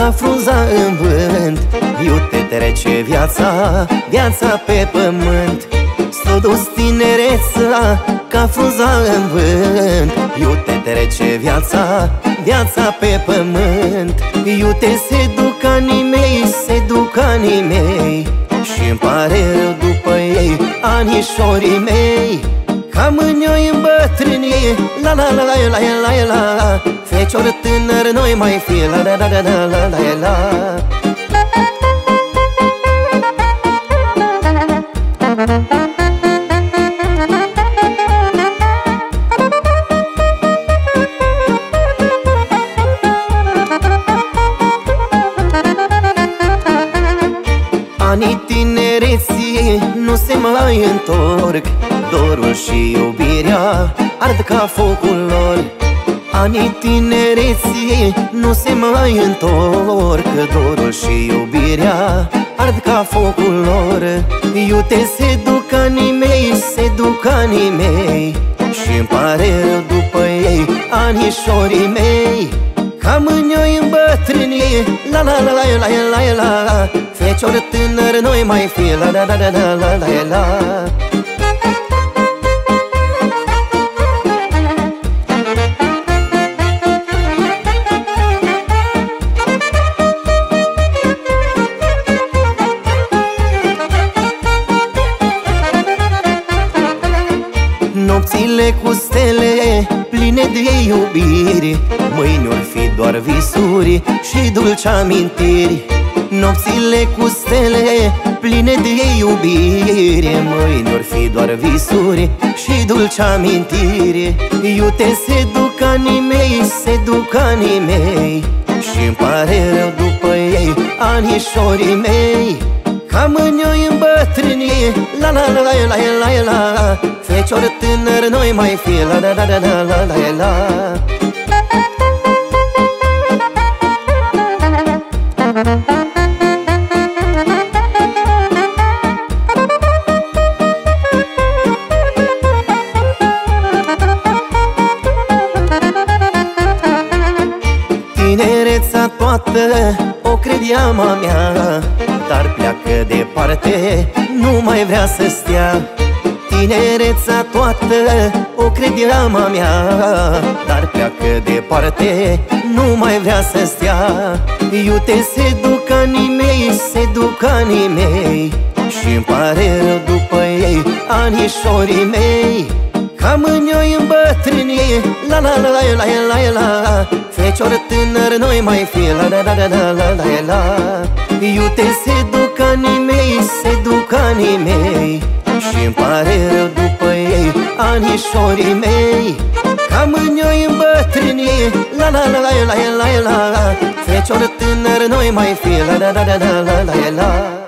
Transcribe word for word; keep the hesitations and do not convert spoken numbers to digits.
ca frunza în vânt. Iute trece viața, viața pe pământ. S-o dus tinereța ca frunza în vânt. Iute trece viața, viața pe pământ. Iute se duc anii mei, se duc anii mei, și-mi pare rău după ei, anișorii mei. Ca mâini-oi îmbătrâni, la la la la la la la, fecior tânăr noi mai fi, la la la la la la la. Anii tinereții nu se mai întorc, dorul și iubirea ard ca focul lor. Anii tinereții nu se mai întorc, dorul și iubirea ard ca focul lor. Iute se duc anii mei, se duc anii mei, și-mi pare rău după ei, anișorii mei. Ca mâini-oi îmbătrâni, la la la la la la la, fecior tânăr noi mai fi, la la la la la la la. Nopțile cu stele pline de iubiri, mâine or fi doar visuri și dulci amintiri. Nopțile cu stele pline de iubiri, mâine or fi doar visuri și dulci amintiri. Iute se duc anii mei, se duc anii mei, și-mi pare rău după ei, anișorii mei. Ca mâini-oi îmbătrâni, la la la la la la, fecior tânăr noi mai fi, la la la la la la la. Tinereța toată o credeam a mea, dar pleacă departe, nu mai vrea să stea. Tinereța toată o credeam a mea, dar pleacă departe, nu mai vrea să stea. Iute se duc anii mei, se duc anii mei, și-mi pare rău după ei, anișorii mei. Ca mâini-oi îmbătrâni, la la la la la la, fecior tânăr noi mai fi, la la la la la la la. Iute se duc anii mei, se duc anii mei, și-mi pare rău după ei, anișorii mei. Ca mâini-oi îmbătrâni, la la la la la la, fecior tânăr noi mai fi, la la la la la la la.